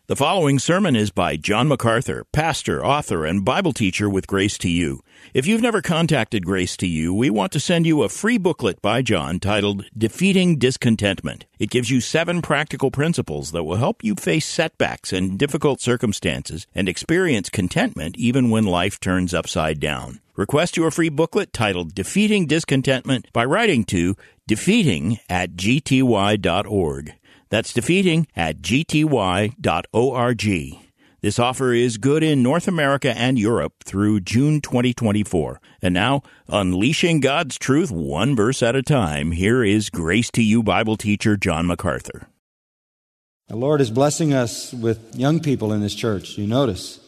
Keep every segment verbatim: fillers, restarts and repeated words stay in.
The following sermon is by John MacArthur, pastor, author, and Bible teacher with Grace to You. If you've never contacted Grace to You, we want to send you a free booklet by John titled Defeating Discontentment. It gives you seven practical principles that will help you face setbacks and difficult circumstances and experience contentment even when life turns upside down. Request your free booklet titled Defeating Discontentment by writing to defeating at g t y dot org. That's defeating at g t y dot org. This offer is good in North America and Europe through June twenty twenty-four. And now, unleashing God's truth one verse at a time, here is Grace to You Bible teacher John MacArthur. The Lord is blessing us with young people in this church. You notice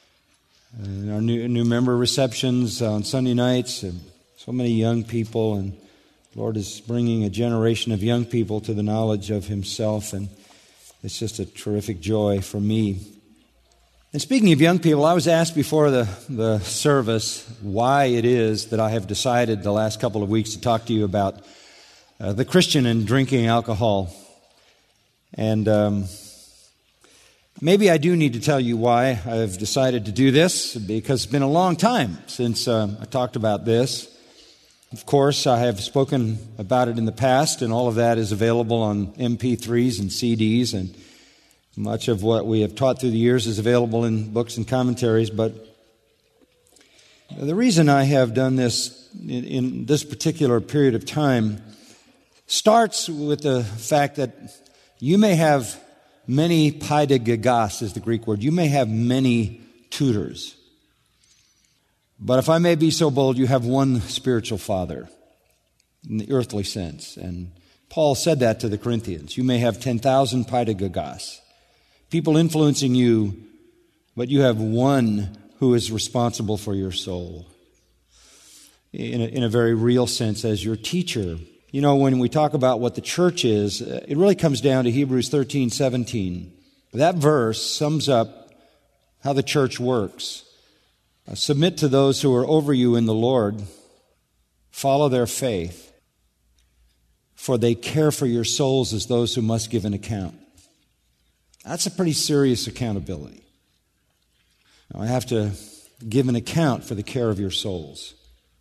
in our new, new member receptions on Sunday nights, and so many young people, and the Lord is bringing a generation of young people to the knowledge of Himself, and it's just a terrific joy for me. And speaking of young people, I was asked before the, the service why it is that I have decided the last couple of weeks to talk to you about uh, the Christian and drinking alcohol. And um, maybe I do need to tell you why I've decided to do this, because it's been a long time since uh, I talked about this. Of course, I have spoken about it in the past, and all of that is available on M P threes and C Ds, and much of what we have taught through the years is available in books and commentaries. But the reason I have done this in, in this particular period of time starts with the fact that you may have many paidagogos, is the Greek word. You may have many tutors. But if I may be so bold, you have one spiritual father in the earthly sense. And Paul said that to the Corinthians. You may have ten thousand paidagogos, people influencing you, but you have one who is responsible for your soul in a, in a very real sense as your teacher. You know, when we talk about what the church is, it really comes down to Hebrews thirteen seventeen. That verse sums up how the church works. Uh, submit to those who are over you in the Lord. Follow their faith, for they care for your souls as those who must give an account. That's a pretty serious accountability. Now, I have to give an account for the care of your souls.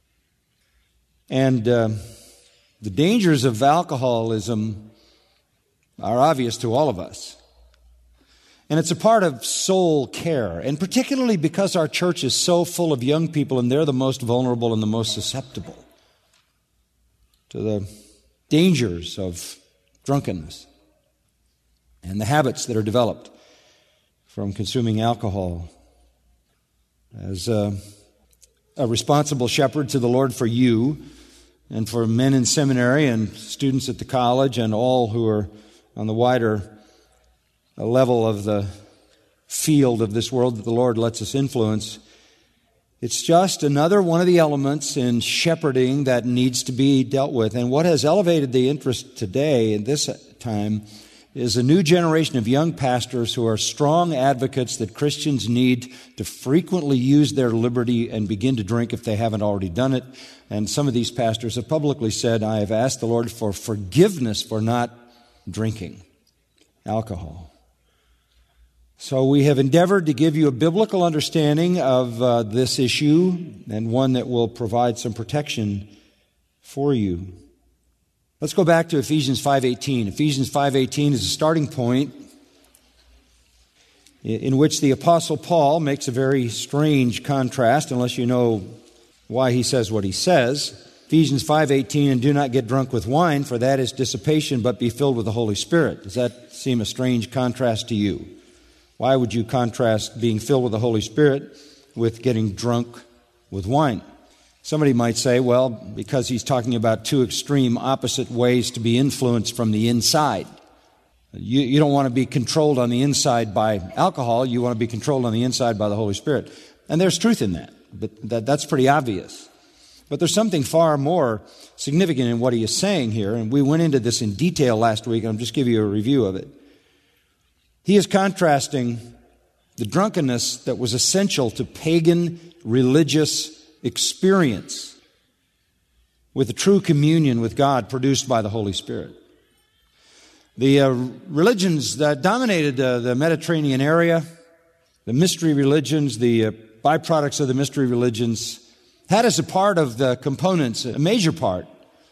And uh, the dangers of alcoholism are obvious to all of us. And it's a part of soul care, and particularly because our church is so full of young people, and they're the most vulnerable and the most susceptible to the dangers of drunkenness and the habits that are developed from consuming alcohol. As a, a responsible shepherd to the Lord for you and for men in seminary and students at the college and all who are on the wider level of the field of this world that the Lord lets us influence, it's just another one of the elements in shepherding that needs to be dealt with. And what has elevated the interest today in this time is a new generation of young pastors who are strong advocates that Christians need to frequently use their liberty and begin to drink if they haven't already done it. And some of these pastors have publicly said, I have asked the Lord for forgiveness for not drinking alcohol. So we have endeavored to give you a biblical understanding of uh, this issue, and one that will provide some protection for you. Let's go back to Ephesians five eighteen. Ephesians five eighteen is a starting point in which the Apostle Paul makes a very strange contrast, unless you know why he says what he says. Ephesians five eighteen, and do not get drunk with wine, for that is dissipation, but be filled with the Holy Spirit. Does that seem a strange contrast to you? Why would you contrast being filled with the Holy Spirit with getting drunk with wine? Somebody might say, well, because he's talking about two extreme opposite ways to be influenced from the inside. You, you don't want to be controlled on the inside by alcohol. You want to be controlled on the inside by the Holy Spirit. And there's truth in that, but that, that's pretty obvious. But there's something far more significant in what he is saying here, and we went into this in detail last week, and I'll just give you a review of it. He is contrasting the drunkenness that was essential to pagan religious experience with the true communion with God produced by the Holy Spirit. The uh, religions that dominated uh, the Mediterranean area, the mystery religions, the uh, byproducts of the mystery religions, had as a part of the components, a major part,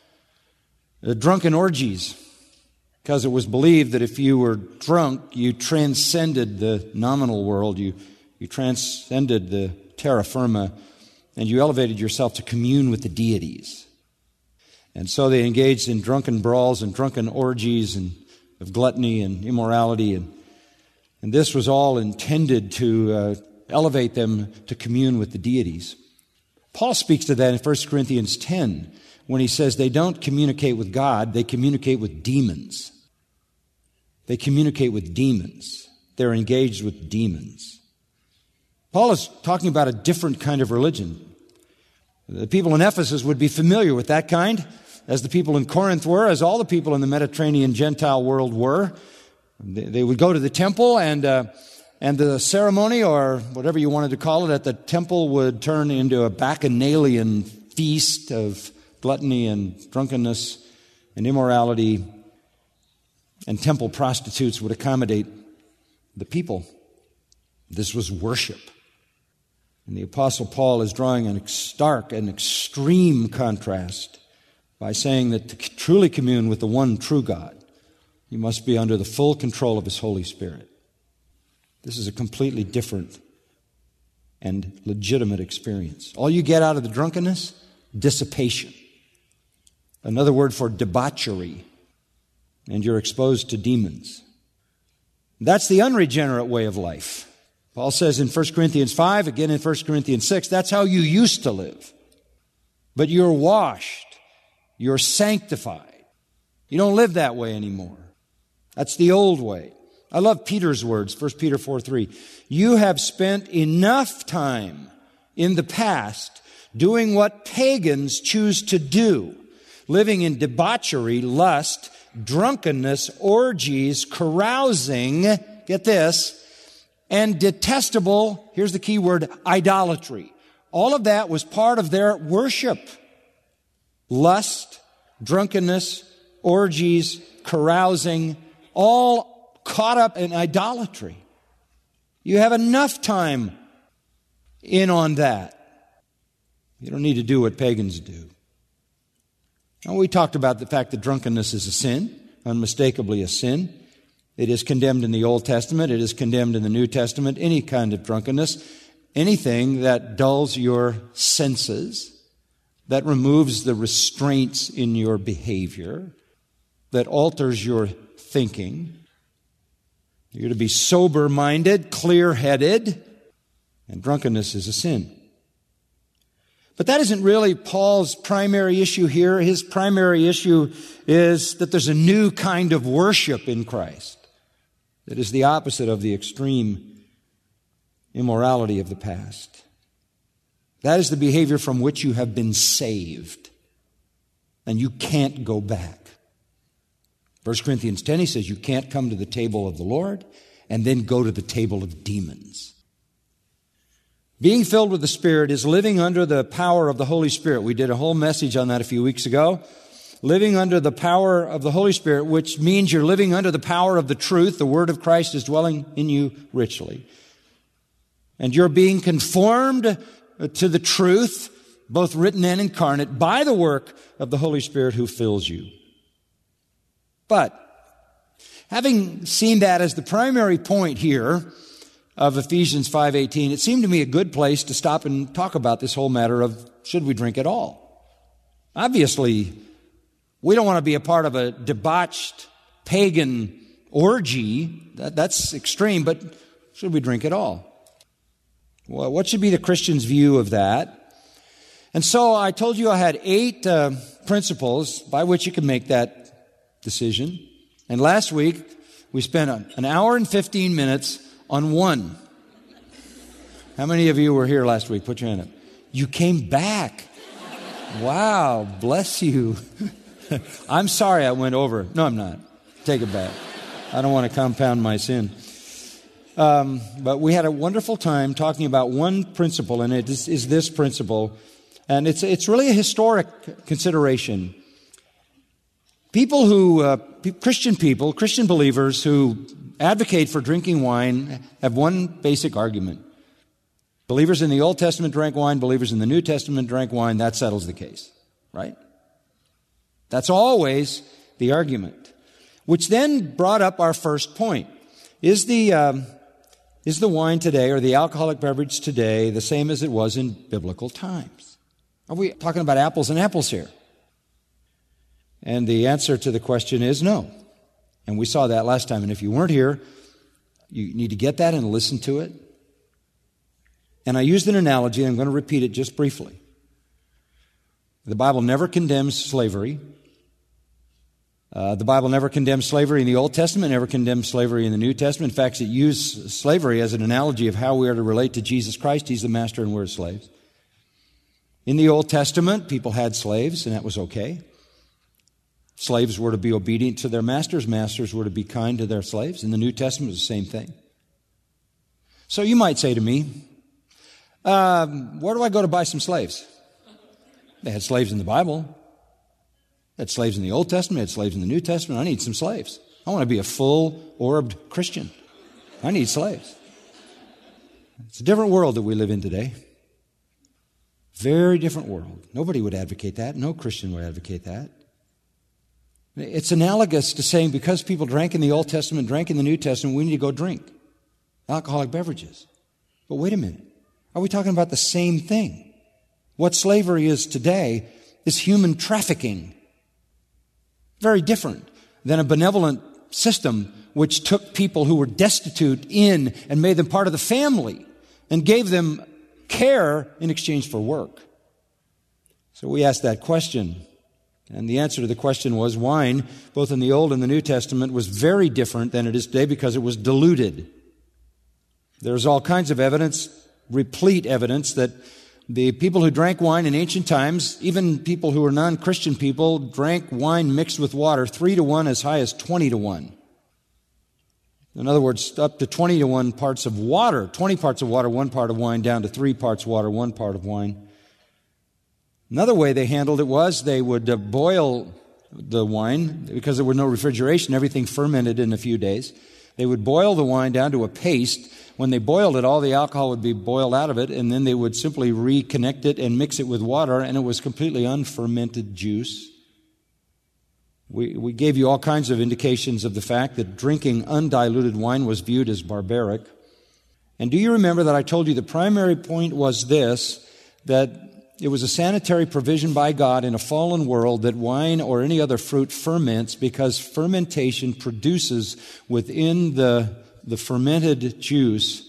uh, drunken orgies, because it was believed that if you were drunk, you transcended the nominal world, you, you transcended the terra firma, and you elevated yourself to commune with the deities. And so they engaged in drunken brawls and drunken orgies and of gluttony and immorality, and and this was all intended to uh, elevate them to commune with the deities. Paul speaks to that in First Corinthians ten when he says they don't communicate with God, they communicate with demons. They communicate with demons. They're engaged with demons. Paul is talking about a different kind of religion. The people in Ephesus would be familiar with that kind, as the people in Corinth were, as all the people in the Mediterranean Gentile world were. They, they would go to the temple, and uh, and the ceremony, or whatever you wanted to call it, at the temple would turn into a bacchanalian feast of gluttony and drunkenness and immorality, and temple prostitutes would accommodate the people. This was worship. And the Apostle Paul is drawing an stark and extreme contrast by saying that to truly commune with the one true God, you must be under the full control of His Holy Spirit. This is a completely different and legitimate experience. All you get out of the drunkenness? Dissipation. Another word for debauchery. And you're exposed to demons. That's the unregenerate way of life. Paul says in First Corinthians five, again in First Corinthians six, that's how you used to live. But you're washed. You're sanctified. You don't live that way anymore. That's the old way. I love Peter's words, First Peter four three. You have spent enough time in the past doing what pagans choose to do, living in debauchery, lust, drunkenness, orgies, carousing, get this, and detestable, here's the key word, idolatry. All of that was part of their worship. Lust, drunkenness, orgies, carousing, all caught up in idolatry. You have enough time in on that. You don't need to do what pagans do. Now, we talked about the fact that drunkenness is a sin, unmistakably a sin. It is condemned in the Old Testament. It is condemned in the New Testament. Any kind of drunkenness, anything that dulls your senses, that removes the restraints in your behavior, that alters your thinking. You're to be sober-minded, clear-headed, and drunkenness is a sin. But that isn't really Paul's primary issue here. His primary issue is that there's a new kind of worship in Christ that is the opposite of the extreme immorality of the past. That is the behavior from which you have been saved. And you can't go back. First Corinthians ten, he says you can't come to the table of the Lord and then go to the table of demons. Being filled with the Spirit is living under the power of the Holy Spirit. We did a whole message on that a few weeks ago. Living under the power of the Holy Spirit, which means you're living under the power of the truth. The Word of Christ is dwelling in you richly. And you're being conformed to the truth, both written and incarnate, by the work of the Holy Spirit who fills you. But, having seen that as the primary point here of Ephesians five eighteen, it seemed to me a good place to stop and talk about this whole matter of should we drink at all? Obviously, we don't want to be a part of a debauched pagan orgy. That, that's extreme, but should we drink at all? Well, what should be the Christian's view of that? And so I told you I had eight uh, principles by which you can make that decision. And last week, we spent an hour and fifteen minutes on one. How many of you were here last week? Put your hand up. You came back. Wow, bless you. I'm sorry I went over. No, I'm not. Take it back. I don't want to compound my sin. Um, but we had a wonderful time talking about one principle, and it is, is this principle. And it's it's really a historic consideration. People who, uh, Christian people, Christian believers who advocate for drinking wine have one basic argument. Believers in the Old Testament drank wine, believers in the New Testament drank wine, that settles the case, right? That's always the argument. Which then brought up our first point. Is the, um, is the wine today, or the alcoholic beverage today, the same as it was in biblical times? Are we talking about apples and apples here? And the answer to the question is no. And we saw that last time. And if you weren't here, you need to get that and listen to it. And I used an analogy, and I'm going to repeat it just briefly. The Bible never condemns slavery. Uh, the Bible never condemns slavery in the Old Testament, never condemns slavery in the New Testament. In fact, it used slavery as an analogy of how we are to relate to Jesus Christ. He's the master and we're slaves. In the Old Testament, people had slaves, and that was okay. Slaves were to be obedient to their masters. Masters were to be kind to their slaves. In the New Testament, it was the same thing. So you might say to me, um, where do I go to buy some slaves? They had slaves in the Bible. They had slaves in the Old Testament. They had slaves in the New Testament. I need some slaves. I want to be a full-orbed Christian. I need slaves. It's a different world that we live in today. Very different world. Nobody would advocate that. No Christian would advocate that. It's analogous to saying because people drank in the Old Testament, drank in the New Testament, we need to go drink alcoholic beverages. But wait a minute. Are we talking about the same thing? What slavery is today is human trafficking. Very different than a benevolent system which took people who were destitute in and made them part of the family and gave them care in exchange for work. So we asked that question. And the answer to the question was wine, both in the Old and the New Testament, was very different than it is today because it was diluted. There's all kinds of evidence, replete evidence, that the people who drank wine in ancient times, even people who were non-Christian people, drank wine mixed with water three to one, as high as twenty to one. In other words, up to twenty to one parts of water, twenty parts of water, one part of wine, down to three parts water, one part of wine. Another way they handled it was they would uh, boil the wine, because there was no refrigeration, everything fermented in a few days. They would boil the wine down to a paste. When they boiled it, all the alcohol would be boiled out of it, and then they would simply reconnect it and mix it with water, and it was completely unfermented juice. We, we gave you all kinds of indications of the fact that drinking undiluted wine was viewed as barbaric. And do you remember that I told you the primary point was this, that it was a sanitary provision by God in a fallen world that wine or any other fruit ferments because fermentation produces within the, the fermented juice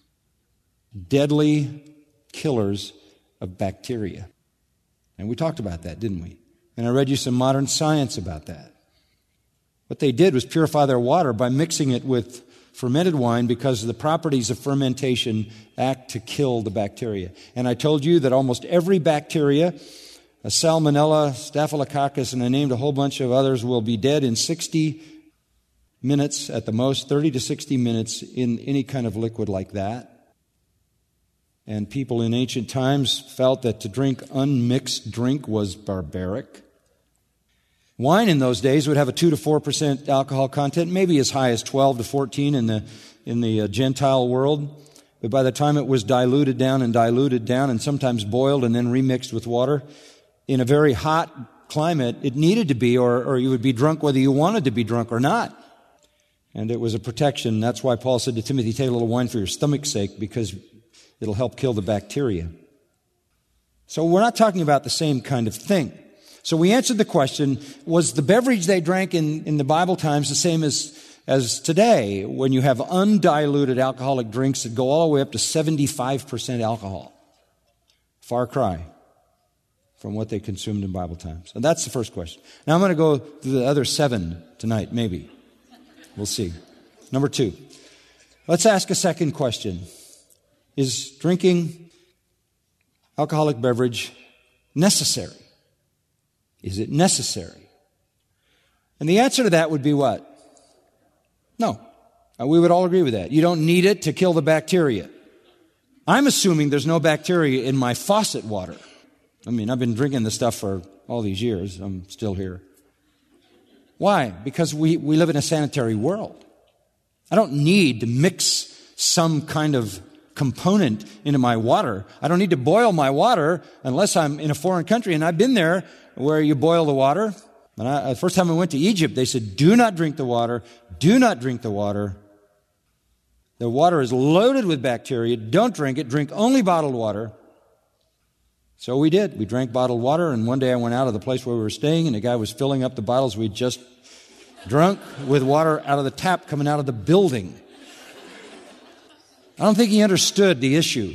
deadly killers of bacteria. And we talked about that, didn't we? And I read you some modern science about that. What they did was purify their water by mixing it with fermented wine because the properties of fermentation act to kill the bacteria. And I told you that almost every bacteria, a Salmonella, Staphylococcus, and I named a whole bunch of others, will be dead in sixty minutes at the most, thirty to sixty minutes in any kind of liquid like that. And people in ancient times felt that to drink unmixed drink was barbaric. Wine in those days would have a two to four percent alcohol content, maybe as high as twelve to fourteen in the in the uh, Gentile world. But by the time it was diluted down and diluted down and sometimes boiled and then remixed with water, in a very hot climate, it needed to be, or, or you would be drunk whether you wanted to be drunk or not. And it was a protection. That's why Paul said to Timothy, take a little wine for your stomach's sake, because it'll help kill the bacteria. So we're not talking about the same kind of thing. So we answered the question, was the beverage they drank in, in the Bible times the same as, as today, when you have undiluted alcoholic drinks that go all the way up to seventy-five percent alcohol? Far cry from what they consumed in Bible times. And that's the first question. Now I'm going to go to the other seven tonight, maybe. We'll see. Number two. Let's ask a second question. Is drinking alcoholic beverage necessary? Is it necessary? And the answer to that would be what? No. Uh, we would all agree with that. You don't need it to kill the bacteria. I'm assuming there's no bacteria in my faucet water. I mean, I've been drinking this stuff for all these years. I'm still here. Why? Because we, we live in a sanitary world. I don't need to mix some kind of component into my water. I don't need to boil my water unless I'm in a foreign country. And I've been there where you boil the water. And I, the first time I went to Egypt, they said, do not drink the water. Do not drink the water. The water is loaded with bacteria. Don't drink it. Drink only bottled water. So we did. We drank bottled water, and one day I went out of the place where we were staying, and the guy was filling up the bottles we'd just drunk with water out of the tap coming out of the building. I don't think he understood the issue.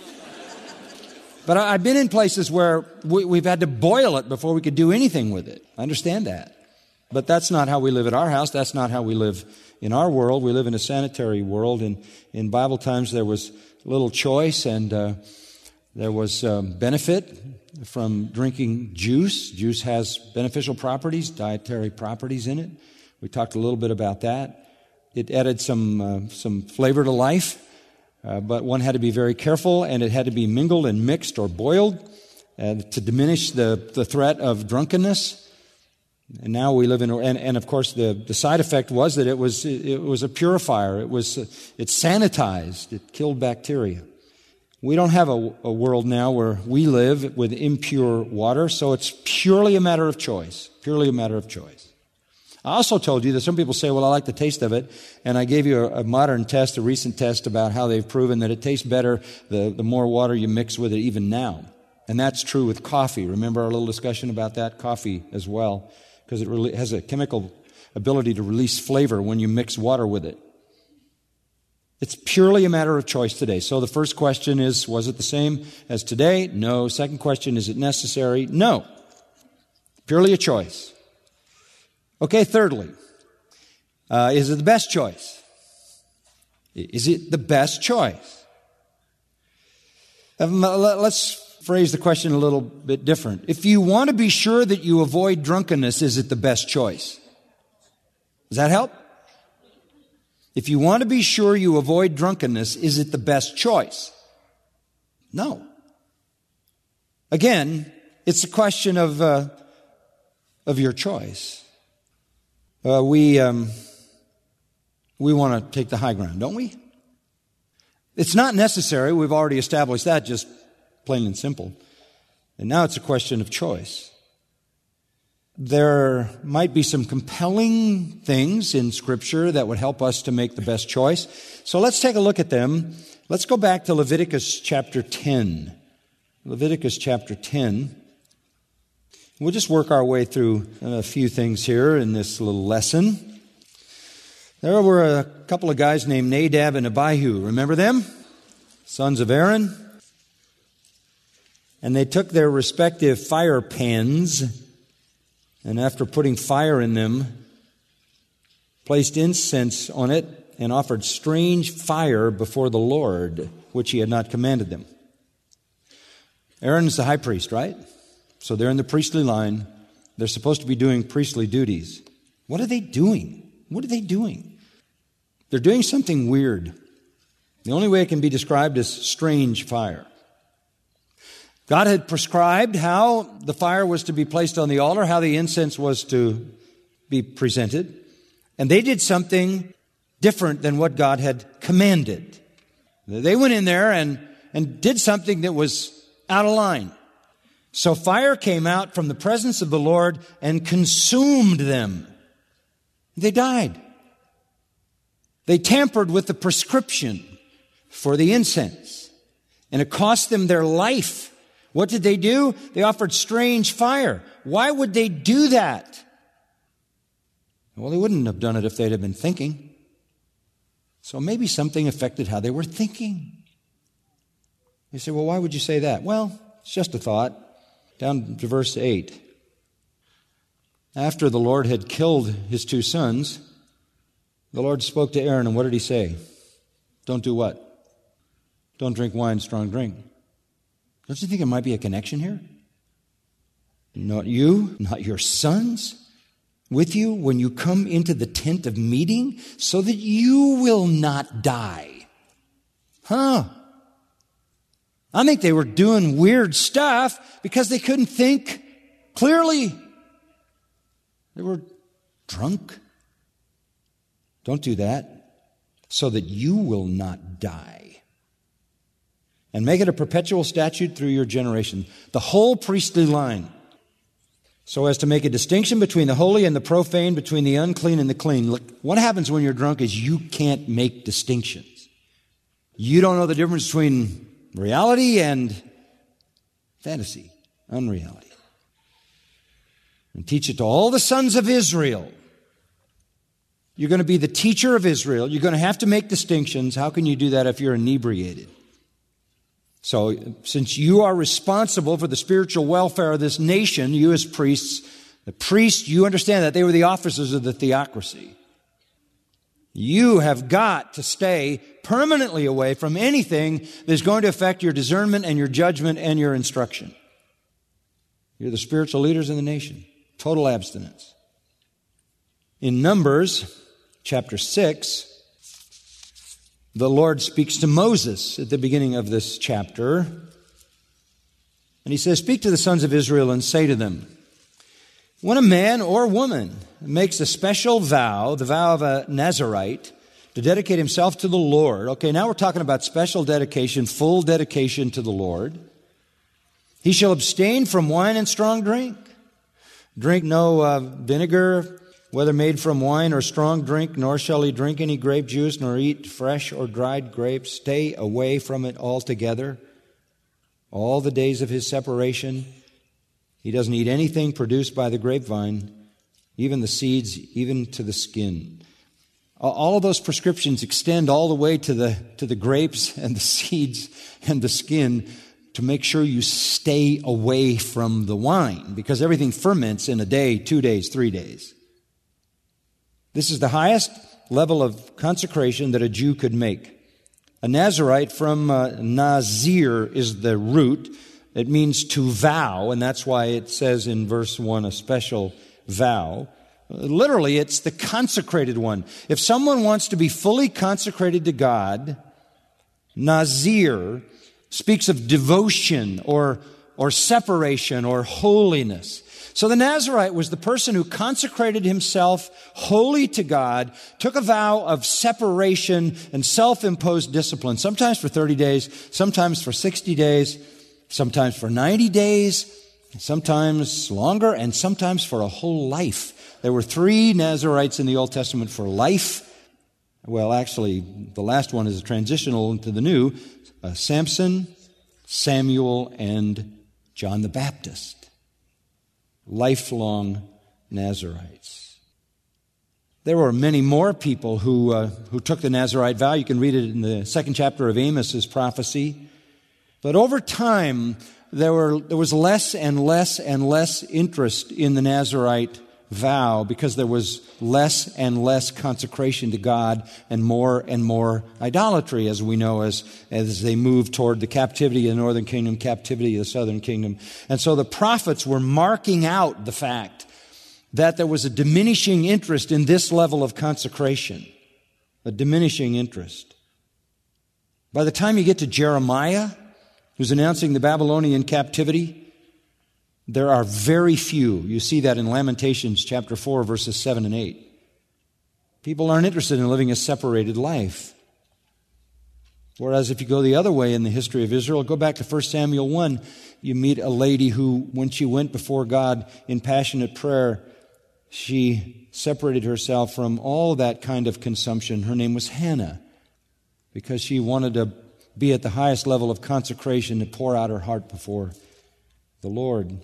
But I, I've been in places where we, we've had to boil it before we could do anything with it. I understand that. But that's not how we live at our house. That's not how we live in our world. We live in a sanitary world. And in Bible times, there was little choice, and uh, there was um, benefit from drinking juice. Juice has beneficial properties, dietary properties in it. We talked a little bit about that. It added some uh, some flavor to life, uh, but one had to be very careful, and it had to be mingled and mixed or boiled uh, to diminish the, the threat of drunkenness. And now we live in, and, and of course the, the side effect was that it was it was a purifier. It was it sanitized. It killed bacteria. We don't have a, a world now where we live with impure water, so it's purely a matter of choice. Purely a matter of choice. I also told you that some people say, well, I like the taste of it, and I gave you a, a modern test, a recent test about how they've proven that it tastes better the, the more water you mix with it even now. And that's true with coffee. Remember our little discussion about that? Coffee as well, because it really has a chemical ability to release flavor when you mix water with it. It's purely a matter of choice today. So the first question is, was it the same as today? No. Second question, is it necessary? No. Purely a choice. Okay, thirdly, uh, is it the best choice? Is it the best choice? Um, let's phrase the question a little bit different. If you want to be sure that you avoid drunkenness, is it the best choice? Does that help? If you want to be sure you avoid drunkenness, is it the best choice? No. Again, it's a question of uh, of your choice. Uh, we um, we want to take the high ground, don't we? It's not necessary. We've already established that, just plain and simple. And now it's a question of choice. There might be some compelling things in Scripture that would help us to make the best choice. So let's take a look at them. Let's go back to Leviticus chapter ten. Leviticus chapter ten. We'll just work our way through a few things here in this little lesson. There were a couple of guys named Nadab and Abihu. Remember them? Sons of Aaron. And they took their respective fire pans, and after putting fire in them, placed incense on it and offered strange fire before the Lord, which he had not commanded them. Aaron's the high priest, right? So they're in the priestly line. They're supposed to be doing priestly duties. What are they doing? What are they doing? They're doing something weird. The only way it can be described is strange fire. God had prescribed how the fire was to be placed on the altar, how the incense was to be presented. And they did something different than what God had commanded. They went in there and, and did something that was out of line. So fire came out from the presence of the Lord and consumed them. They died. They tampered with the prescription for the incense, and it cost them their life. What did they do? They offered strange fire. Why would they do that? Well, they wouldn't have done it if they'd have been thinking. So maybe something affected how they were thinking. You say, well, why would you say that? Well, it's just a thought. Down to verse eight. After the Lord had killed his two sons, the Lord spoke to Aaron, and what did he say? Don't do what? Don't drink wine, strong drink. Don't you think there might be a connection here? Not you, not your sons with you when you come into the tent of meeting, so that you will not die. Huh? I think they were doing weird stuff because they couldn't think clearly. They were drunk. Don't do that, so that you will not die. And make it a perpetual statute through your generation, the whole priestly line, so as to make a distinction between the holy and the profane, between the unclean and the clean. Look, what happens when you're drunk is you can't make distinctions. You don't know the difference between reality and fantasy, unreality. And teach it to all the sons of Israel. You're going to be the teacher of Israel. You're going to have to make distinctions. How can you do that if you're inebriated? So, since you are responsible for the spiritual welfare of this nation, you as priests, the priests, you understand that they were the officers of the theocracy. You have got to stay permanently away from anything that is going to affect your discernment and your judgment and your instruction. You're the spiritual leaders in the nation. Total abstinence. In Numbers chapter six, the Lord speaks to Moses at the beginning of this chapter. And he says, "Speak to the sons of Israel and say to them, when a man or woman makes a special vow, the vow of a Nazirite, to dedicate himself to the Lord." Okay, now we're talking about special dedication, full dedication to the Lord. "He shall abstain from wine and strong drink. Drink no uh, vinegar, whether made from wine or strong drink, nor shall he drink any grape juice, nor eat fresh or dried grapes. Stay away from it altogether. All the days of his separation, he doesn't eat anything produced by the grapevine, even the seeds, even to the skin." All of those prescriptions extend all the way to the, to the grapes and the seeds and the skin, to make sure you stay away from the wine, because everything ferments in a day, two days, three days. This is the highest level of consecration that a Jew could make. A Nazirite, from uh, Nazir is the root. It means to vow, and that's why it says in verse one, a special vow. Literally, it's the consecrated one. If someone wants to be fully consecrated to God, Nazir speaks of devotion or, or separation or holiness. So the Nazirite was the person who consecrated himself wholly to God, took a vow of separation and self-imposed discipline, sometimes for thirty days, sometimes for sixty days, sometimes for ninety days, sometimes longer, and sometimes for a whole life. There were three Nazirites in the Old Testament for life. Well, actually, the last one is a transitional into the new. Uh, Samson, Samuel, and John the Baptist. Lifelong Nazirites. There were many more people who uh, who took the Nazirite vow. You can read it in the second chapter of Amos's prophecy. But over time, there were there was less and less and less interest in the Nazirite vow, because there was less and less consecration to God and more and more idolatry, as we know, as, as they moved toward the captivity of the northern kingdom, captivity of the southern kingdom. And so the prophets were marking out the fact that there was a diminishing interest in this level of consecration, a diminishing interest. By the time you get to Jeremiah, who's announcing the Babylonian captivity, there are very few. You see that in Lamentations chapter four, verses seven and eight. People aren't interested in living a separated life. Whereas if you go the other way in the history of Israel, go back to First Samuel one, you meet a lady who, when she went before God in passionate prayer, she separated herself from all that kind of consumption. Her name was Hannah, because she wanted to be at the highest level of consecration, to pour out her heart before the Lord.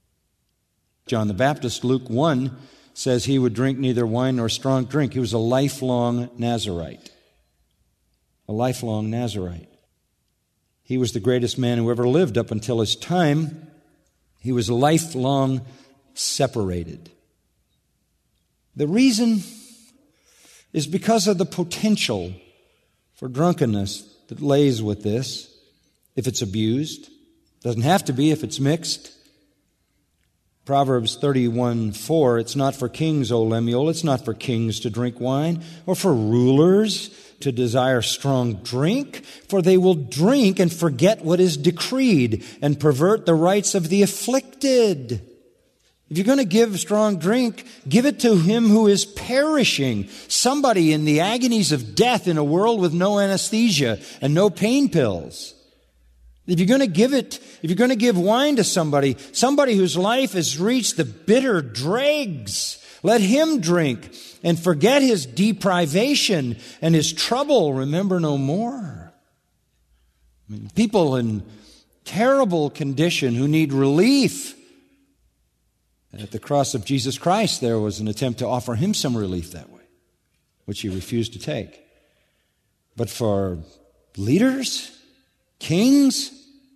John the Baptist, Luke one, says he would drink neither wine nor strong drink. He was a lifelong Nazirite. A lifelong Nazirite. He was the greatest man who ever lived up until his time. He was lifelong separated. The reason is because of the potential for drunkenness that lays with this, if it's abused. Doesn't have to be if it's mixed. Proverbs thirty-one four, it's not for kings, O Lemuel, it's not for kings to drink wine, or for rulers to desire strong drink, for they will drink and forget what is decreed, and pervert the rights of the afflicted. Have If you're going to give strong drink, give it to him who is perishing, somebody in the agonies of death in a world with no anesthesia and no pain pills. If you're going to give it, if you're going to give wine to somebody, somebody whose life has reached the bitter dregs, let him drink and forget his deprivation and his trouble. Remember no more. I mean, people in terrible condition who need relief. And at the cross of Jesus Christ, there was an attempt to offer him some relief that way, which he refused to take. But for leaders, kings,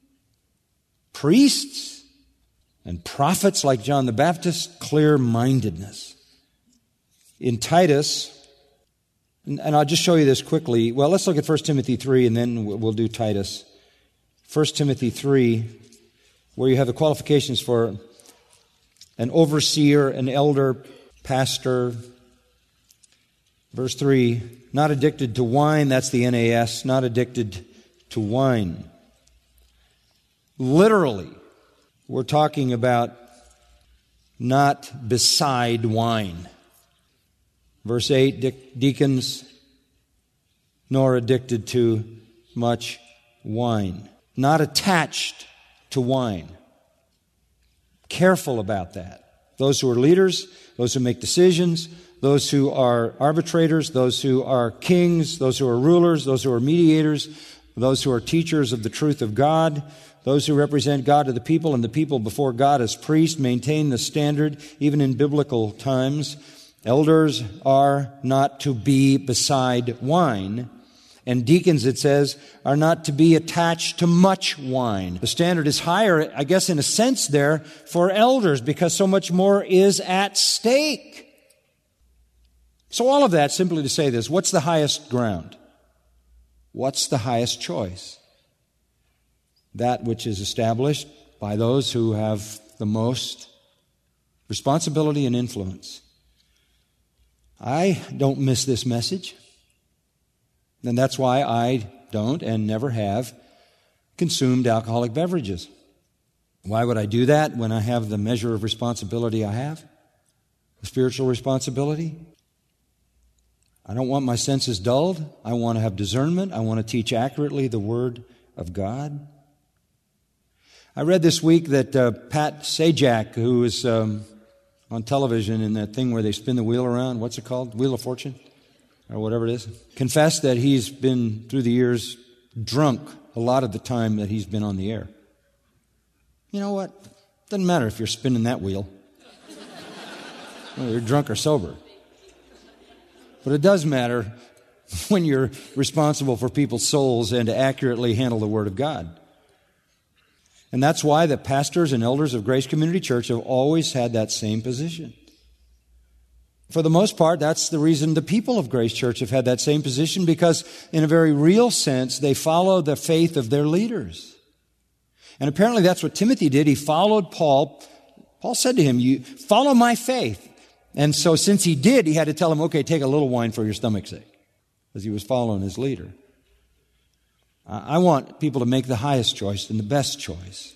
priests, and prophets like John the Baptist, clear-mindedness. In Titus, and I'll just show you this quickly. Well, let's look at First Timothy three, and then we'll do Titus. First Timothy three, where you have the qualifications for an overseer, an elder, pastor. Verse three, not addicted to wine, that's the N A S, not addicted to wine. Literally, we're talking about not beside wine. Verse eight, de- deacons, nor addicted to much wine. Not attached to wine. Careful about that. Those who are leaders, those who make decisions, those who are arbitrators, those who are kings, those who are rulers, those who are mediators, those who are teachers of the truth of God, those who represent God to the people and the people before God as priests, maintain the standard even in biblical times. Elders are not to be beside wine, and deacons, it says, are not to be attached to much wine. The standard is higher, I guess, in a sense there, for elders, because so much more is at stake. So all of that simply to say this, what's the highest ground? What's the highest choice? That which is established by those who have the most responsibility and influence. I don't miss this message. And that's why I don't and never have consumed alcoholic beverages. Why would I do that when I have the measure of responsibility I have? The spiritual responsibility? I don't want my senses dulled. I want to have discernment. I want to teach accurately the Word of God. I read this week that uh, Pat Sajak, who is um, on television in that thing where they spin the wheel around, what's it called? Wheel of Fortune? Or whatever it is, confessed that he's been, through the years, drunk a lot of the time that he's been on the air. You know what? Doesn't matter if you're spinning that wheel. Whether you're drunk or sober. But it does matter when you're responsible for people's souls and to accurately handle the Word of God. And that's why the pastors and elders of Grace Community Church have always had that same position. For the most part, that's the reason the people of Grace Church have had that same position, because in a very real sense, they follow the faith of their leaders. And apparently that's what Timothy did. He followed Paul. Paul said to him, "You follow my faith." And so since he did, he had to tell him, okay, take a little wine for your stomach's sake, because he was following his leader. I want people to make the highest choice and the best choice.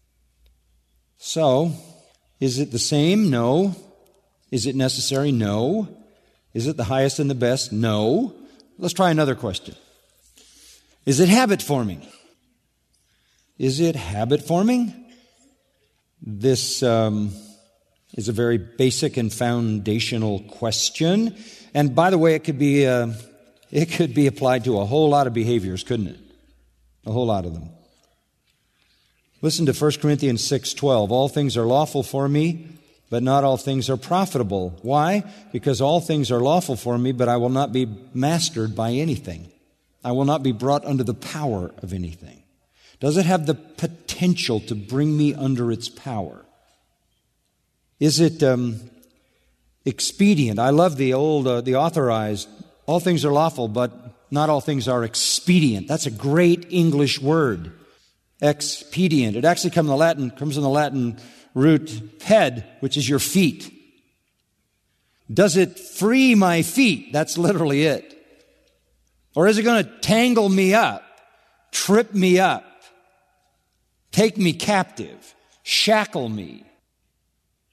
So, is it the same? No. Is it necessary? No. Is it the highest and the best? No. Let's try another question. Is it habit forming? Is it habit forming? This um, is a very basic and foundational question. And by the way, it could be uh, it could be applied to a whole lot of behaviors, couldn't it? A whole lot of them. Listen to First Corinthians six twelve. All things are lawful for me, but not all things are profitable. Why? Because all things are lawful for me, but I will not be mastered by anything. I will not be brought under the power of anything. Does it have the potential to bring me under its power? Is it um, expedient? I love the old, uh, the authorized, all things are lawful, but not all things are expedient. That's a great English word. Expedient. It actually comes in the Latin, comes in the Latin root ped, which is your feet. Does it free my feet? That's literally it. Or is it going to tangle me up, trip me up, take me captive, shackle me?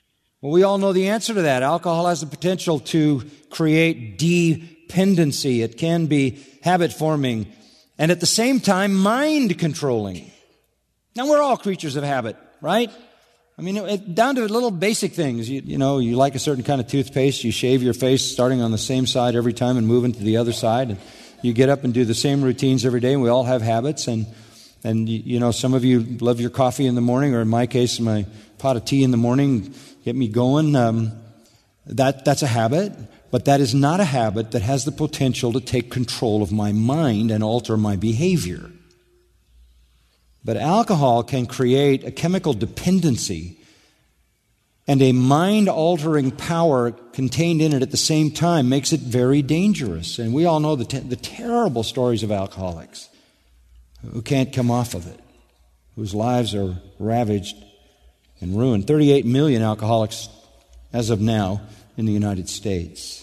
Well, we all know the answer to that. Alcohol has the potential to create dependency. It can be habit-forming and at the same time mind-controlling. Now, we're all creatures of habit, right? I mean, it, down to little basic things. You, you know, you like a certain kind of toothpaste, you shave your face starting on the same side every time and moving to the other side. And you get up and do the same routines every day, and we all have habits. And, and you know, some of you love your coffee in the morning, or in my case, my pot of tea in the morning, get me going. Um, that that's a habit, but that is not a habit that has the potential to take control of my mind and alter my behavior. But alcohol can create a chemical dependency and a mind-altering power contained in it at the same time makes it very dangerous. And we all know the, te- the terrible stories of alcoholics who can't come off of it, whose lives are ravaged and ruined. thirty-eight million alcoholics as of now in the United States.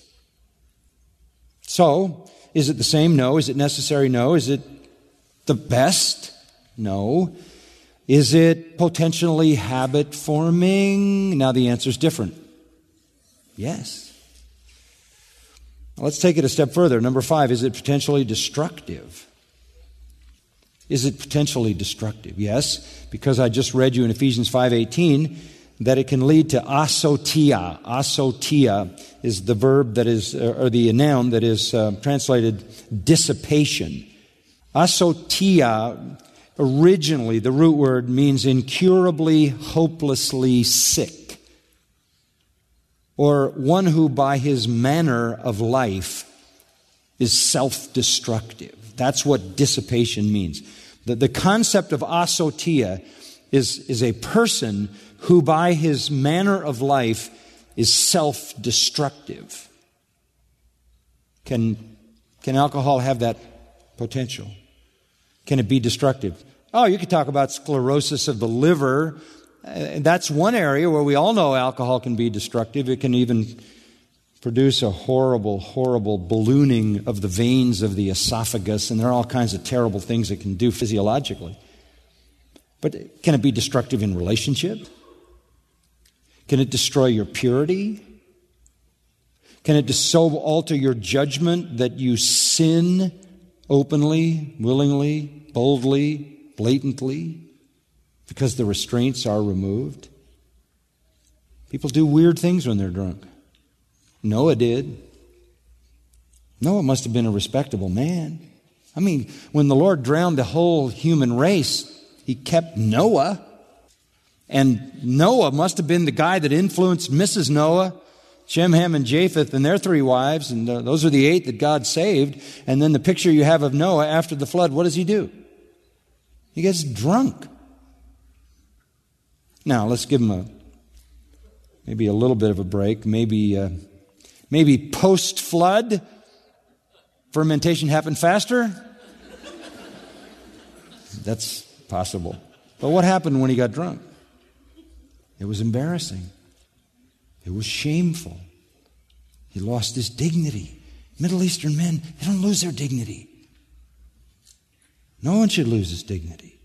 So, is it the same? No. Is it necessary? No. Is it the best? No. Is it potentially habit-forming? Now the answer is different. Yes. Let's take it a step further. Number five, is it potentially destructive? Is it potentially destructive? Yes, because I just read you in Ephesians five eighteen that it can lead to asotia. Asotia is the verb that is, or the noun that is uh, translated dissipation. Asotia, originally, the root word means incurably, hopelessly sick, or one who by his manner of life is self-destructive. That's what dissipation means. The, the concept of asotia is, is a person who by his manner of life is self-destructive. Can, can alcohol have that potential? Can it be destructive? Oh, you could talk about sclerosis of the liver. Uh, that's one area where we all know alcohol can be destructive. It can even produce a horrible, horrible ballooning of the veins of the esophagus, and there are all kinds of terrible things it can do physiologically. But can it be destructive in relationship? Can it destroy your purity? Can it so alter your judgment that you sin openly, willingly, boldly, blatantly, because the restraints are removed? People do weird things when they're drunk. Noah did. Noah must have been a respectable man. I mean, when the Lord drowned the whole human race, He kept Noah. And Noah must have been the guy that influenced Missus Noah, Shem, Ham, and Japheth and their three wives. And uh, those are the eight that God saved. And then the picture you have of Noah after the flood, what does he do? He gets drunk. Now, let's give him a maybe a little bit of a break. Maybe, uh, maybe post-flood, fermentation happened faster. That's possible. But what happened when he got drunk? It was embarrassing. It was shameful. He lost his dignity. Middle Eastern men, they don't lose their dignity. No one should lose his dignity.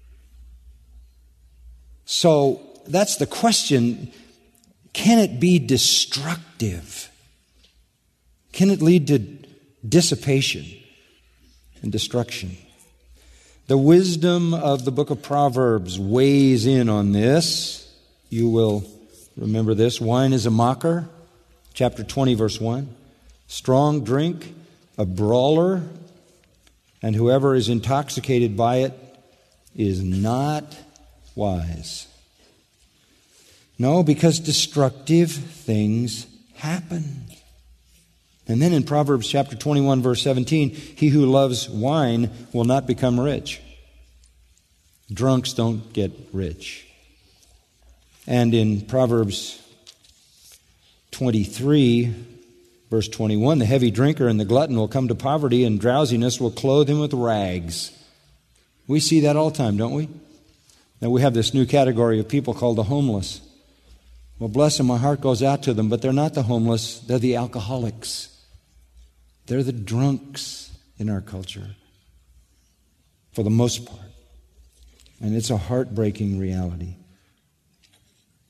So that's the question. Can it be destructive? Can it lead to dissipation and destruction? The wisdom of the book of Proverbs weighs in on this. You will remember this. Wine is a mocker. Chapter twenty, verse one. Strong drink, a brawler, and whoever is intoxicated by it is not wise. No, because destructive things happen. And then in Proverbs chapter twenty-one, verse seventeen, he who loves wine will not become rich. Drunks don't get rich. And in Proverbs twenty-three, verse twenty-one, the heavy drinker and the glutton will come to poverty, and drowsiness will clothe him with rags. We see that all the time, don't we? Now we have this new category of people called the homeless. Well, bless them, my heart goes out to them, but they're not the homeless, they're the alcoholics. They're the drunks in our culture, for the most part. And it's a heartbreaking reality.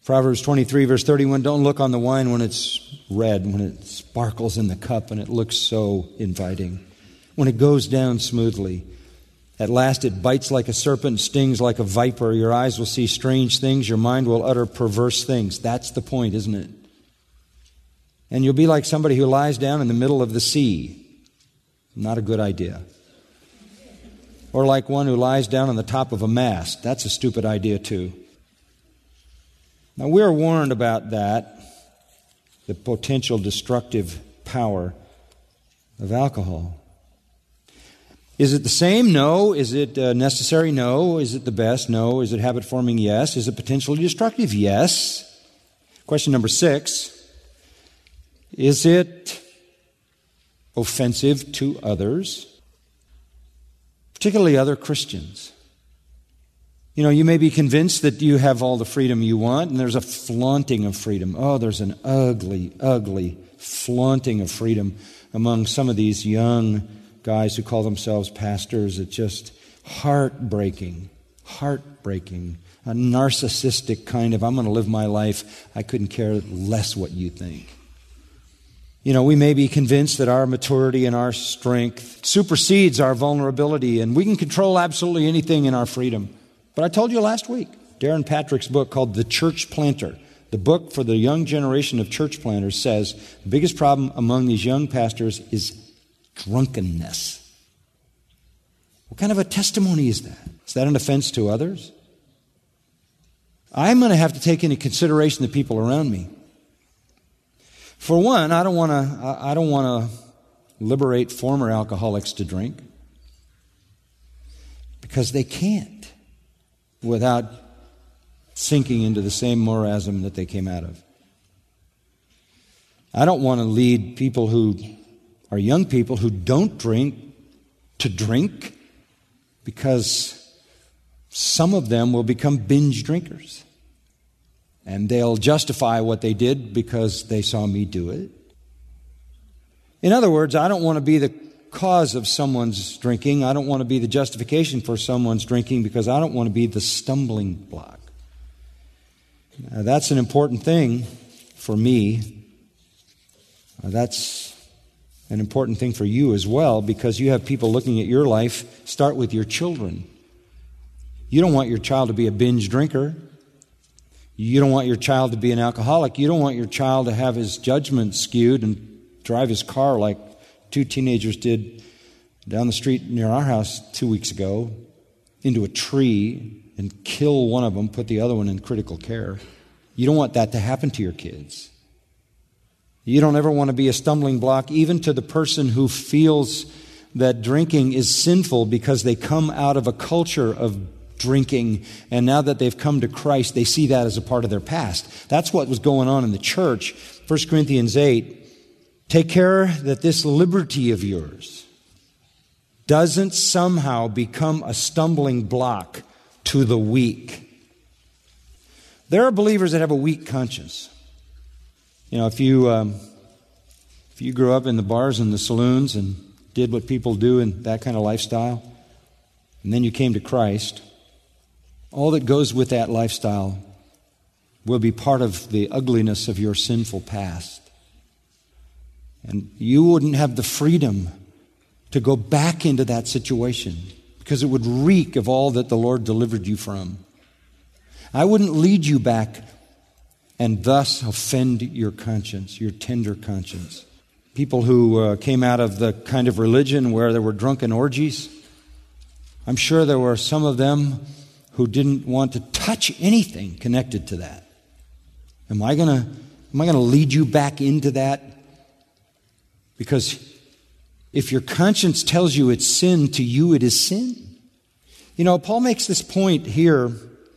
Proverbs twenty-three, verse thirty-one, don't look on the wine when it's red, when it sparkles in the cup and it looks so inviting, when it goes down smoothly. At last it bites like a serpent, stings like a viper. Your eyes will see strange things. Your mind will utter perverse things. That's the point, isn't it? And you'll be like somebody who lies down in the middle of the sea. Not a good idea. Or like one who lies down on the top of a mast. That's a stupid idea too. Now we're warned about that, the potential destructive power of alcohol. Is it the same? No. Is it uh, necessary? No. Is it the best? No. Is it habit-forming? Yes. Is it potentially destructive? Yes. Question number six. Is it offensive to others, particularly other Christians? You know, you may be convinced that you have all the freedom you want, and there's a flaunting of freedom. Oh, there's an ugly, ugly flaunting of freedom among some of these young guys who call themselves pastors. It's just heartbreaking, heartbreaking, a narcissistic kind of, I'm going to live my life, I couldn't care less what you think. You know, we may be convinced that our maturity and our strength supersedes our vulnerability, and we can control absolutely anything in our freedom. But I told you last week, Darren Patrick's book called The Church Planter, the book for the young generation of church planters, says the biggest problem among these young pastors is drunkenness. What kind of a testimony is that? Is that an offense to others? I'm going to have to take into consideration the people around me. For one, I don't want to I don't want to liberate former alcoholics to drink, because they can't without sinking into the same marasm that they came out of. I don't want to lead people who are young people who don't drink to drink, because some of them will become binge drinkers. And they'll justify what they did because they saw me do it. In other words, I don't want to be the cause of someone's drinking. I don't want to be the justification for someone's drinking, because I don't want to be the stumbling block. Now, that's an important thing for me. Uh, that's an important thing for you as well, because you have people looking at your life. Start with your children. You don't want your child to be a binge drinker. You don't want your child to be an alcoholic. You don't want your child to have his judgment skewed and drive his car like two teenagers did down the street near our house two weeks ago, into a tree and kill one of them, put the other one in critical care. You don't want that to happen to your kids. You don't ever want to be a stumbling block even to the person who feels that drinking is sinful because they come out of a culture of drinking, and now that they've come to Christ, they see that as a part of their past. That's what was going on in the church. First Corinthians eight, take care that this liberty of yours doesn't somehow become a stumbling block to the weak. There are believers that have a weak conscience. You know, if you um, if you grew up in the bars and the saloons and did what people do in that kind of lifestyle, and then you came to Christ, all that goes with that lifestyle will be part of the ugliness of your sinful past. And you wouldn't have the freedom to go back into that situation, because it would reek of all that the Lord delivered you from. I wouldn't lead you back and thus offend your conscience, your tender conscience. People who uh, came out of the kind of religion where there were drunken orgies, I'm sure there were some of them who didn't want to touch anything connected to that. Am I going to am I going to lead you back into that? Because if your conscience tells you it's sin, to you it is sin. You know, Paul makes this point here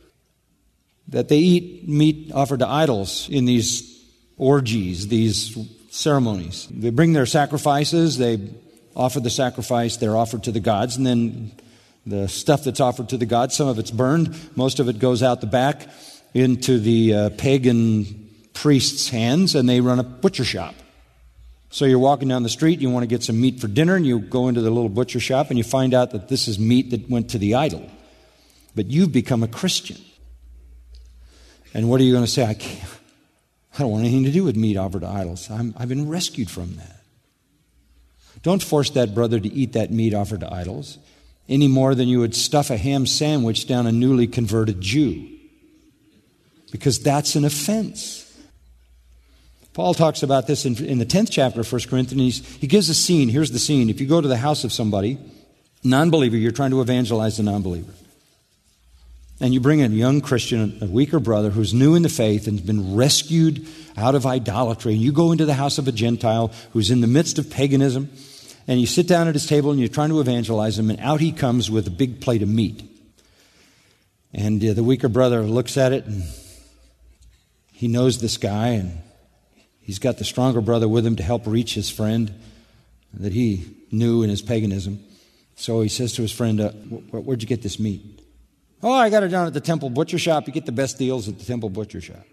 that they eat meat offered to idols in these orgies, these ceremonies. They bring their sacrifices, they offer the sacrifice, they're offered to the gods, and then the stuff that's offered to the gods, some of it's burned, most of it goes out the back into the uh, pagan priest's hands, and they run a butcher shop. So you're walking down the street, you want to get some meat for dinner, and you go into the little butcher shop, and you find out that this is meat that went to the idol. But you've become a Christian. And what are you going to say? I can't. I don't want anything to do with meat offered to idols. I'm, I've been rescued from that. Don't force that brother to eat that meat offered to idols any more than you would stuff a ham sandwich down a newly converted Jew, because that's an offense. Paul talks about this in, in the tenth chapter of First Corinthians. He gives a scene. Here's the scene. If you go to the house of somebody, non-believer, you're trying to evangelize the non-believer. And you bring in a young Christian, a weaker brother who's new in the faith and has been rescued out of idolatry. And you go into the house of a Gentile who's in the midst of paganism, and you sit down at his table and you're trying to evangelize him, and out he comes with a big plate of meat. And uh, the weaker brother looks at it, and he knows this guy, and he's got the stronger brother with him to help reach his friend that he knew in his paganism. So he says to his friend, uh, where'd you get this meat? Oh, I got it down at the temple butcher shop. You get the best deals at the temple butcher shop.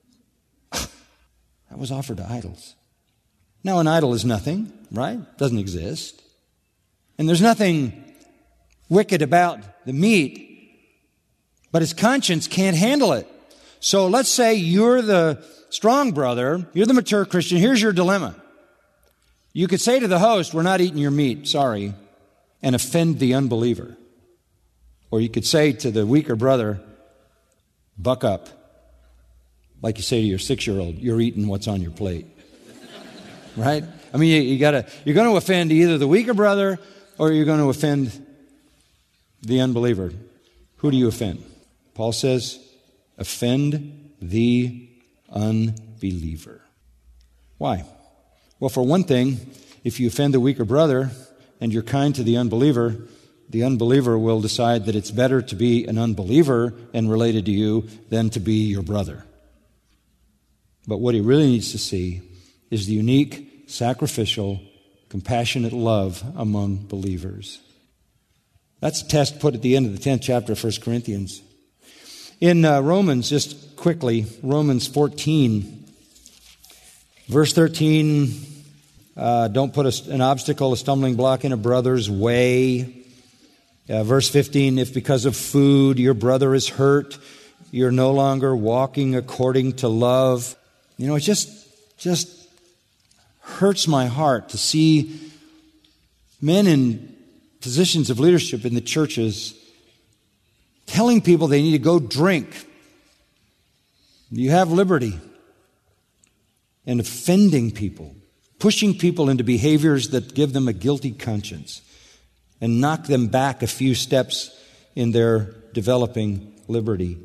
That was offered to idols. Now, an idol is nothing, right? Doesn't exist. And there's nothing wicked about the meat, but his conscience can't handle it. So let's say you're the strong brother, you're the mature Christian. Here's your dilemma. You could say to the host, we're not eating your meat, sorry, and offend the unbeliever. Or you could say to the weaker brother, buck up. Like you say to your six-year-old, you're eating what's on your plate. Right? I mean, you, you gotta, you're going to offend either the weaker brother or you're going to offend the unbeliever. Who do you offend? Paul says, offend the unbeliever. Why? Well, for one thing, if you offend the weaker brother and you're kind to the unbeliever, the unbeliever will decide that it's better to be an unbeliever and related to you than to be your brother. But what he really needs to see is the unique, sacrificial, compassionate love among believers. That's a test put at the end of the tenth chapter of First Corinthians. In uh, Romans, just quickly, Romans fourteen, verse thirteen, uh, don't put a, an obstacle, a stumbling block in a brother's way. Uh, verse fifteen, if because of food your brother is hurt, you're no longer walking according to love. You know, it just, just hurts my heart to see men in positions of leadership in the churches telling people they need to go drink. You have liberty. And offending people, pushing people into behaviors that give them a guilty conscience and knock them back a few steps in their developing liberty.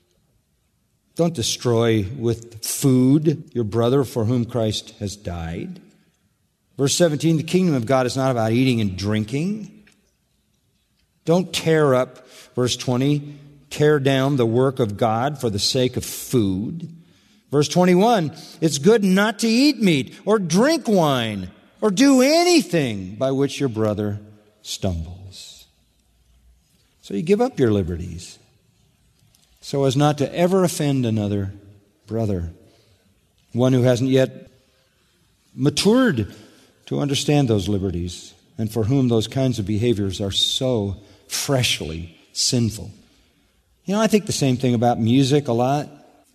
Don't destroy with food your brother for whom Christ has died. Verse seventeen, the kingdom of God is not about eating and drinking. Don't tear up, verse twenty, tear down the work of God for the sake of food. Verse twenty-one, it's good not to eat meat or drink wine or do anything by which your brother stumbles. So you give up your liberties so as not to ever offend another brother, one who hasn't yet matured to understand those liberties and for whom those kinds of behaviors are so freshly sinful. You know, I think the same thing about music a lot.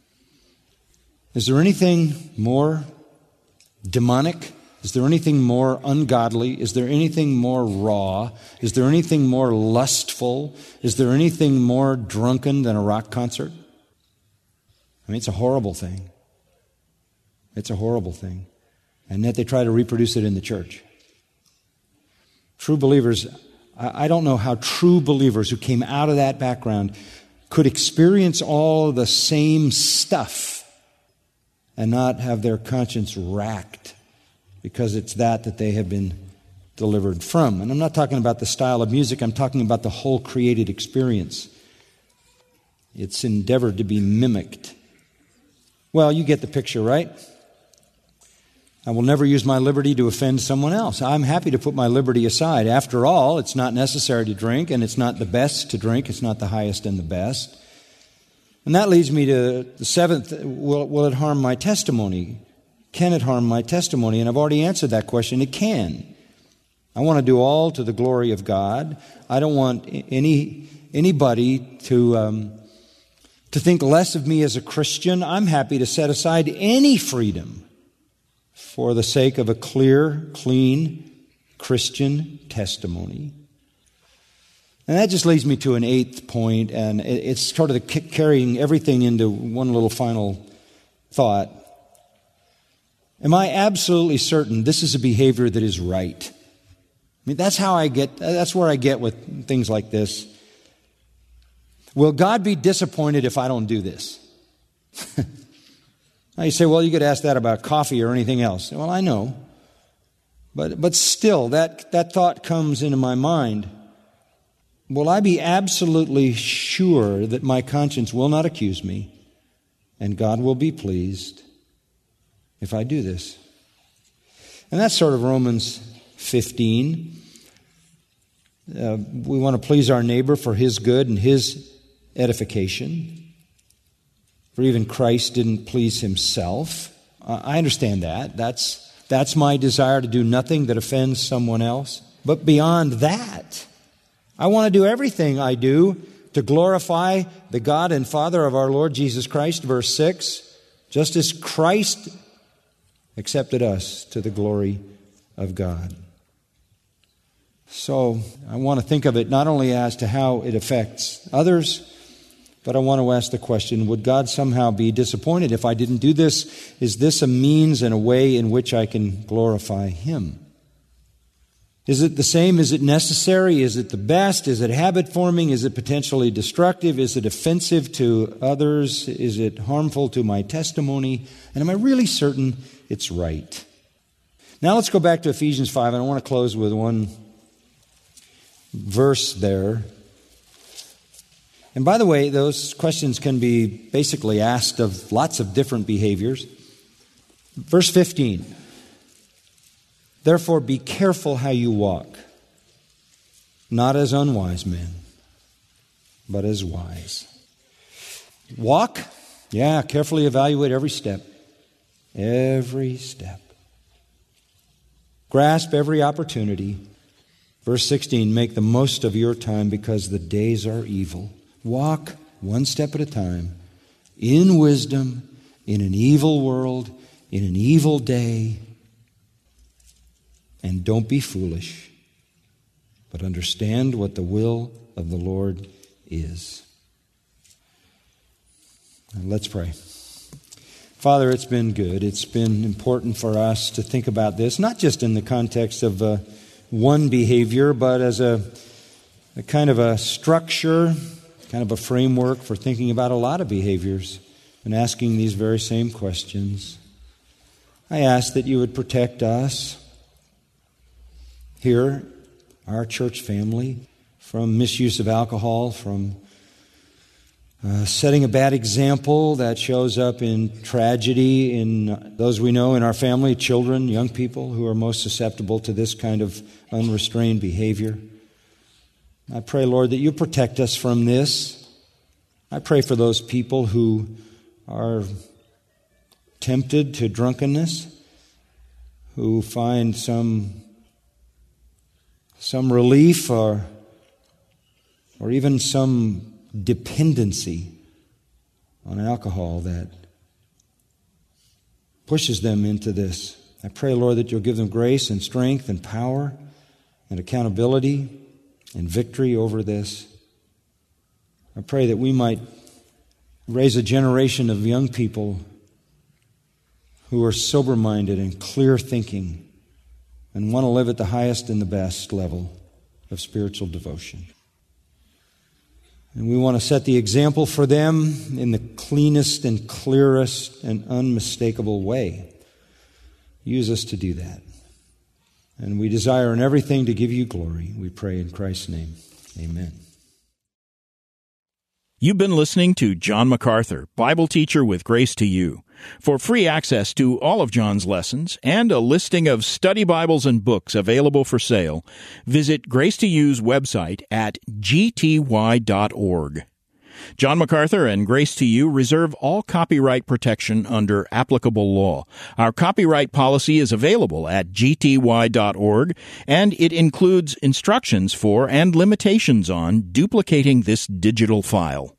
Is there anything more demonic? Is there anything more ungodly? Is there anything more raw? Is there anything more lustful? Is there anything more drunken than a rock concert? I mean, it's a horrible thing. It's a horrible thing. And yet they try to reproduce it in the church. True believers, I don't know how true believers who came out of that background could experience all the same stuff and not have their conscience racked, because it's that that they have been delivered from. And I'm not talking about the style of music, I'm talking about the whole created experience. It's endeavored to be mimicked. Well, you get the picture, right? I will never use my liberty to offend someone else. I'm happy to put my liberty aside. After all, it's not necessary to drink, and it's not the best to drink. It's not the highest and the best. And that leads me to the seventh, will, will it harm my testimony? Can it harm my testimony? And I've already answered that question. It can. I want to do all to the glory of God. I don't want any anybody to um, to think less of me as a Christian, I'm happy to set aside any freedom for the sake of a clear, clean Christian testimony. And that just leads me to an eighth point, and it's sort of the carrying everything into one little final thought. Am I absolutely certain this is a behavior that is right? I mean, that's how I get, that's where I get with things like this. Will God be disappointed if I don't do this? Now you say, well, you could ask that about coffee or anything else. Well, I know. But but still, that, that thought comes into my mind. Will I be absolutely sure that my conscience will not accuse me and God will be pleased if I do this? And that's sort of Romans fifteen. Uh, we want to please our neighbor for his good and his edification. For even Christ didn't please himself. Uh, I understand that. That's, that's my desire to do nothing that offends someone else. But beyond that, I want to do everything I do to glorify the God and Father of our Lord Jesus Christ, verse six, just as Christ accepted us to the glory of God. So I want to think of it not only as to how it affects others, but I want to ask the question, would God somehow be disappointed if I didn't do this? Is this a means and a way in which I can glorify Him? Is it the same? Is it necessary? Is it the best? Is it habit-forming? Is it potentially destructive? Is it offensive to others? Is it harmful to my testimony? And am I really certain it's right? Now let's go back to Ephesians five, and I want to close with one verse there. And by the way, those questions can be basically asked of lots of different behaviors. Verse fifteen. Therefore, be careful how you walk, not as unwise men, but as wise. Walk? Yeah, carefully evaluate every step. Every step. Grasp every opportunity. Verse sixteen, make the most of your time because the days are evil. Walk one step at a time, in wisdom, in an evil world, in an evil day. And don't be foolish, but understand what the will of the Lord is. And let's pray. Father, it's been good. It's been important for us to think about this, not just in the context of uh, one behavior, but as a, a kind of a structure, kind of a framework for thinking about a lot of behaviors and asking these very same questions. I ask that you would protect us here, our church family, from misuse of alcohol, from uh, setting a bad example that shows up in tragedy in those we know in our family, children, young people who are most susceptible to this kind of unrestrained behavior. I pray, Lord, that you protect us from this. I pray for those people who are tempted to drunkenness, who find some some relief or or even some dependency on alcohol that pushes them into this. I pray, Lord, that you'll give them grace and strength and power and accountability and victory over this. I pray that we might raise a generation of young people who are sober-minded and clear-thinking and want to live at the highest and the best level of spiritual devotion. And we want to set the example for them in the cleanest and clearest and unmistakable way. Use us to do that. And we desire in everything to give you glory. We pray in Christ's name. Amen. You've been listening to John MacArthur, Bible teacher with Grace to You. For free access to all of John's lessons and a listing of study Bibles and books available for sale, visit Grace to You's website at g t y dot org. John MacArthur and Grace to You reserve all copyright protection under applicable law. Our copyright policy is available at g t y dot org, and it includes instructions for and limitations on duplicating this digital file.